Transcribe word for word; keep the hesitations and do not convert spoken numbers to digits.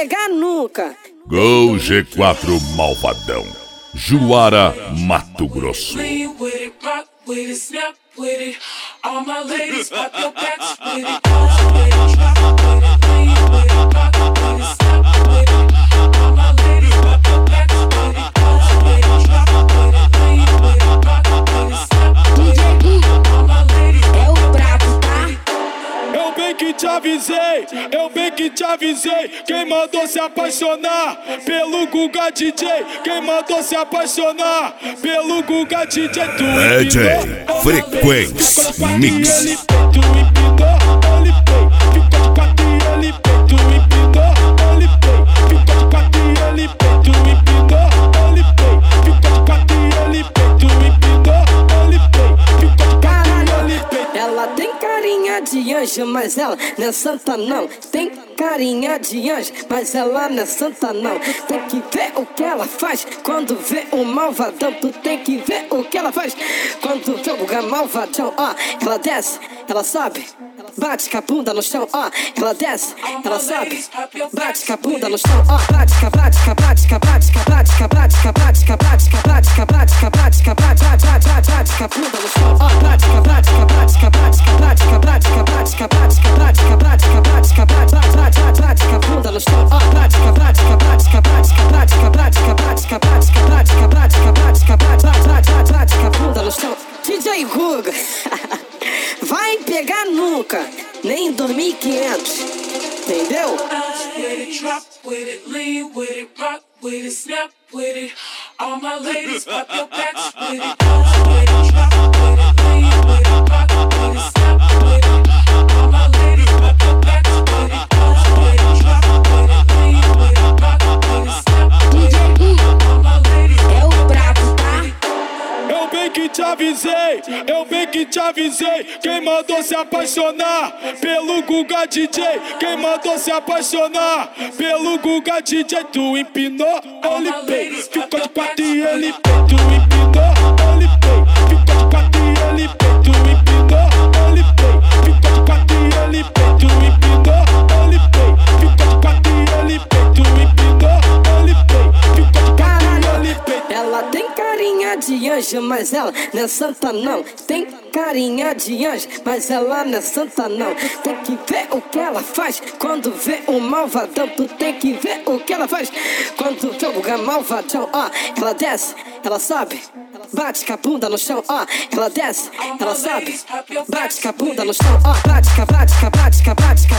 pegar nunca. Gol G quatro Malvadão, Juara, Mato Grosso. Te avisei, eu bem que te avisei. Quem mandou se apaixonar pelo Guga D J? Quem mandou se apaixonar pelo Guga D J? Tu D J Frequência Mix. Tu empinou, ele pei. Fica de quatro e ele pei. Tu empinou, ele pei. Fica de quatro e ele pei. Tu empinou, ele pei. Fica de quatro e ele pei. Tu empinou, ele pei. Fica de quatro e ele pei. Ela tem carinha de anjo, mas ela não é santa não. Tem carinha de anjo, mas ela não é santa não. Tem que ver o que ela faz quando vê o malvadão. Tu tem que ver o que ela faz quando vê o malvadão. Ó, ela desce, ela sobe, bate com a bunda no chão. Ó, ela desce, ela sobe, bate com a bunda no chão. Ó, bate, bate, bate, bate, bate, bate, bate, bate, bate, bate, bate, bate, bate, bate, bate, bate, bate com a bunda no chão. Ó, bate, bate, bate, bate, bate, bate, bate, bate, bate, bate, bate, bate, bate, bate com a bunda no chão. Ó, bate, bate, bate, bate, bate, bate, bate, bate, bate, bate, bate, bate, bate com a bunda no chão. D J Guga, vai pegar nunca, nem em dois mil e quinhentos, entendeu? Drop with it, lean with it, rock with it, snap with it. All my ladies, pop your backs with it. Drop with it, lean with it, rock with it, snap with it. All my ladies, pop your backs with it. Drop with it, lean with it, rock with it, snap with it. All my ladies, é o brabo, tá? Eu bem que te avisei, eu bem que te avisei. Quem mandou se apaixonar pelo Guga D J? Quem mandou se apaixonar pelo Guga D J? Tu empinou, ele pei. Ficou de quatro e ele pei. Tu empinou, ele pei. Ficou de quatro e ele pei. Tu empinou, ele pei. Ficou de quatro e ele pei. Tu empinou, ele pei. Ficou de quatro e ele pei. Tu empinou, ele pei. Ficou de quatro e ele pei. Ela tem carinha de anjo, mas ela não é santa não. Tem carinha de anjo, mas ela não é santa não. Tem que ver o que ela faz quando vê o malvadão. Tu tem que ver o que ela faz quando vê o malvadão. Ó, ela desce, ela sobe, bate com a bunda no chão. Ó, ela desce, ela sobe, bate com a bunda no chão. Ó, bate, bate, bate, bate, bate,